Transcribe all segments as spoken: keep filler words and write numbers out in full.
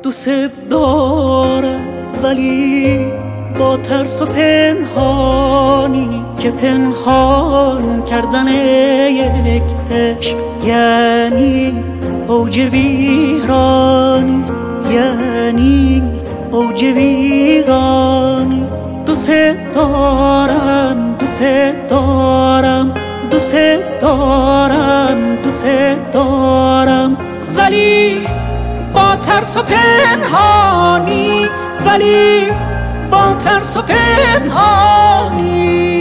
دوست دارم ولی با ترس و پنهانی که پنهان کردن یک عشق یعنی اوج ویرانی، یعنی اوج ویرانی. دوست دارم دوست دارم دوست دارم دوست دارم ولی با ترس و پنهانی، ولی با ترس و پنهانی.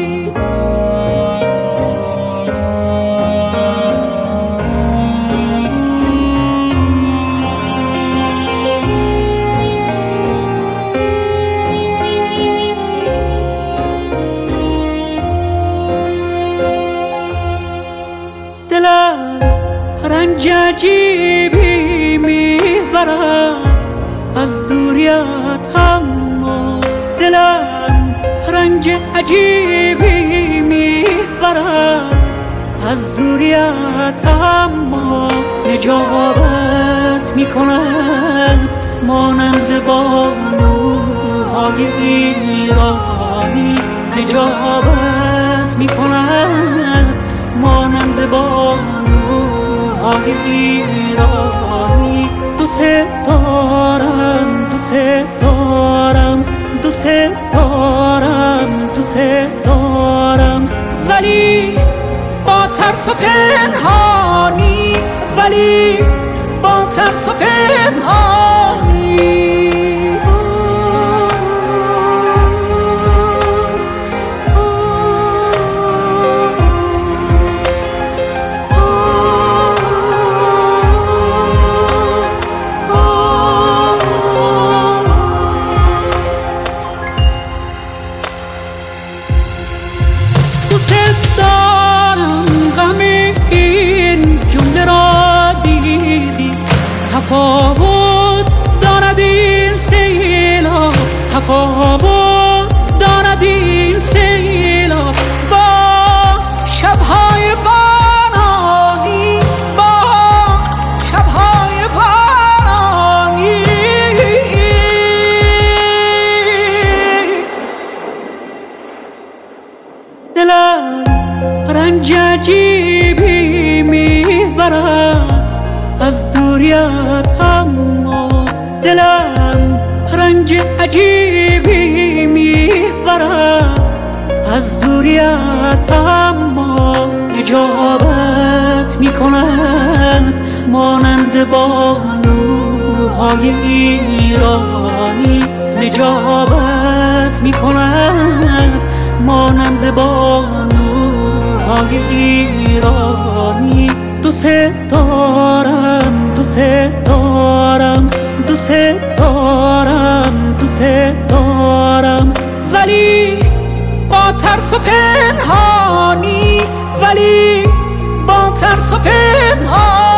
دلم رنج عجیبی میبرد از دوریت، اما دلم رنج عجیبی میبرد از دوریت، اما نجابت میکند مانند بانوهای ایرانی، نجابت میکند مانند بانوهای ایرانی. دوست دارم دوست دارم دوست دارم دوست دارم ولی با ترس و پنهانی، ولی با ترس و پنهانی. دوست دارم غم این جمله را دیدی، تفاوت دارد این سیلاب، تفاوت دارد این سیلاب با شبهای بارانی، با شبهای بارانی. دلم رنج عجیبی میبرد از دوریت، اما دلم رنج عجیبی میبرد از دوریت، اما نجابت میکند مانند بانوهای ایرانی، نجابت میکند مانند بانوهای ایرانی. دوست دارم دوست دارم دوست دارم دوست دارم ولی با ترس و پنهانی، ولی با ترس و پنهانی.